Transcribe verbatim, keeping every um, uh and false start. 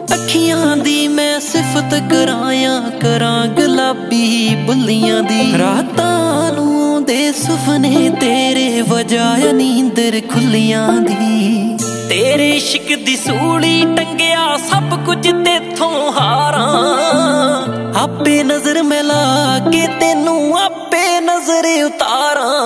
ਅੱਖੀਆਂ ਦੀ ਮੈਂ ਸਿਫਤ ਕਰਾਇਆ ਕਰਾਂ ਗੁਲਾਬੀ ਬੁੱਲੀਆਂ ਦੀ। ਰਾਤਾਂ ਨੂੰ ਦੇ ਸੁਪਨੇ ਤੇਰੇ ਵਜਾਇਆ ਨੀਂਦਰ ਖੁੱਲੀਆਂ ਦੀ। ਤੇਰੇ ਇਸ਼ਕ ਦੀ ਸੂਲੀ ਟੰਗਿਆ ਸਭ ਕੁਝ ਤੇਥੋਂ ਹਾਰਾਂ। ਆਪੇ ਨਜ਼ਰ ਮਿਲਾ ਕੇ ਤੈਨੂੰ ਆਪੇ ਨਜ਼ਰ ਉਤਾਰਾਂ।